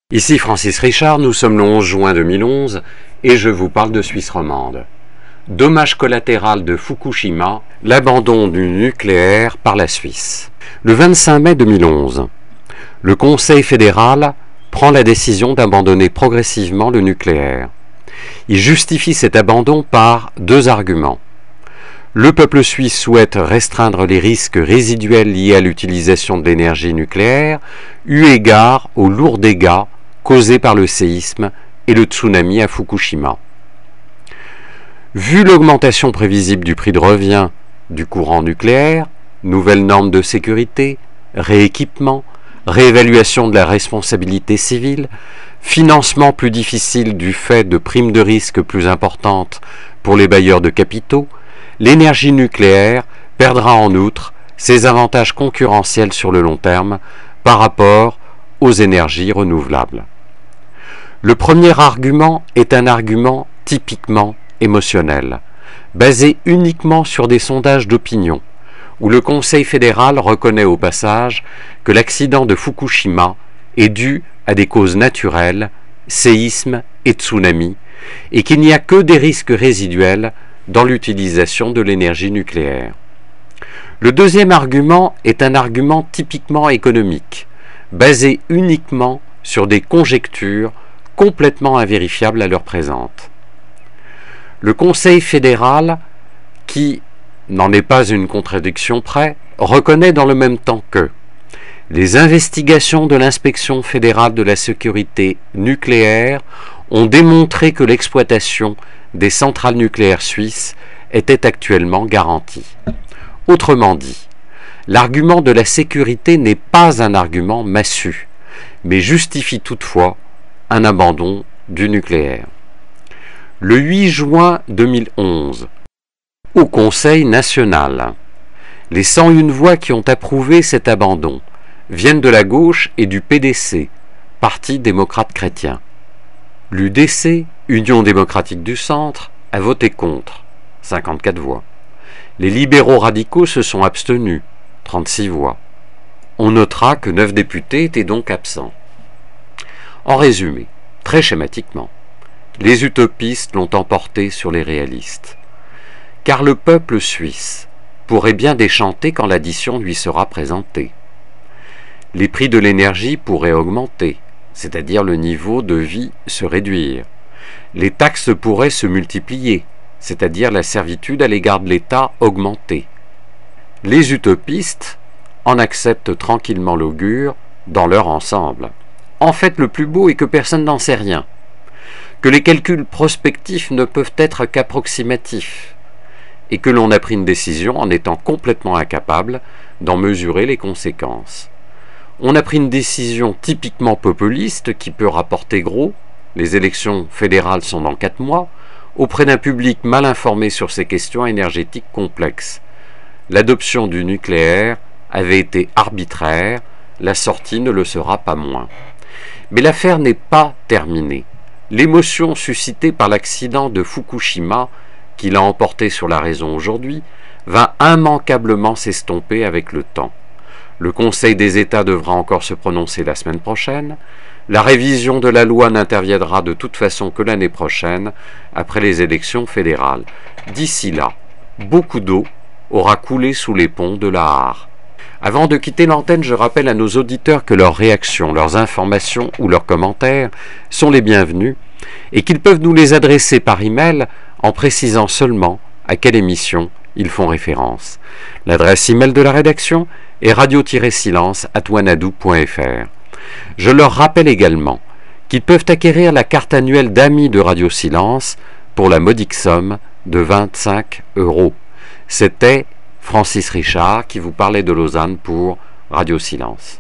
Ici Francis Richard, nous sommes le 11 juin 2011 et je vous parle de Suisse romande. Dommage collatéral de Fukushima, l'abandon du nucléaire par la Suisse. Le 25 mai 2011, le Conseil fédéral prend la décision d'abandonner progressivement le nucléaire. Il justifie cet abandon par deux arguments. Le peuple suisse souhaite restreindre les risques résiduels liés à l'utilisation de l'énergie nucléaire, eu égard aux lourds dégâts causés par le séisme et le tsunami à Fukushima. Vu l'augmentation prévisible du prix de revient du courant nucléaire, nouvelles normes de sécurité, rééquipement, réévaluation de la responsabilité civile, financement plus difficile du fait de primes de risque plus importantes pour les bailleurs de capitaux, l'énergie nucléaire perdra en outre ses avantages concurrentiels sur le long terme par rapport aux énergies renouvelables. Le premier argument est un argument typiquement émotionnel, basé uniquement sur des sondages d'opinion, où le Conseil fédéral reconnaît au passage que l'accident de Fukushima est dû à des causes naturelles, séisme et tsunami, et qu'il n'y a que des risques résiduels dans l'utilisation de l'énergie nucléaire. Le deuxième argument est un argument typiquement économique, basé uniquement sur des conjectures complètement invérifiables à l'heure présente. Le Conseil fédéral, qui n'en est pas une contradiction près, reconnaît dans le même temps que les investigations de l'Inspection fédérale de la sécurité nucléaire ont démontré que l'exploitation des centrales nucléaires suisses était actuellement garantie. Autrement dit, l'argument de la sécurité n'est pas un argument massu, mais justifie toutefois un abandon du nucléaire. Le 8 juin 2011, au Conseil national, les 101 voix qui ont approuvé cet abandon viennent de la gauche et du PDC, Parti démocrate chrétien. L'UDC, Union démocratique du centre, a voté contre, 54 voix. Les libéraux radicaux se sont abstenus, 36 voix. On notera que 9 députés étaient donc absents. En résumé, très schématiquement, les utopistes l'ont emporté sur les réalistes. Car le peuple suisse pourrait bien déchanter quand l'addition lui sera présentée. Les prix de l'énergie pourraient augmenter, c'est-à-dire le niveau de vie se réduire. Les taxes pourraient se multiplier, c'est-à-dire la servitude à l'égard de l'État augmenter. Les utopistes en acceptent tranquillement l'augure dans leur ensemble. En fait, le plus beau est que personne n'en sait rien, que les calculs prospectifs ne peuvent être qu'approximatifs, et que l'on a pris une décision en étant complètement incapable d'en mesurer les conséquences. On a pris une décision typiquement populiste qui peut rapporter gros, les élections fédérales sont dans 4 mois, auprès d'un public mal informé sur ces questions énergétiques complexes. L'adoption du nucléaire avait été arbitraire, la sortie ne le sera pas moins. Mais l'affaire n'est pas terminée. L'émotion suscitée par l'accident de Fukushima, qui l'a emporté sur la raison aujourd'hui, va immanquablement s'estomper avec le temps. Le Conseil des États devra encore se prononcer la semaine prochaine. La révision de la loi n'interviendra de toute façon que l'année prochaine, après les élections fédérales. D'ici là, beaucoup d'eau aura coulé sous les ponts de la Haar. Avant de quitter l'antenne, je rappelle à nos auditeurs que leurs réactions, leurs informations ou leurs commentaires sont les bienvenus et qu'ils peuvent nous les adresser par email en précisant seulement à quelle émission ils font référence. L'adresse email de la rédaction est radio-silence@wanadoo.fr. Je leur rappelle également qu'ils peuvent acquérir la carte annuelle d'amis de Radio Silence pour la modique somme de 25 €. C'était Francis Richard qui vous parlait de Lausanne pour Radio Silence.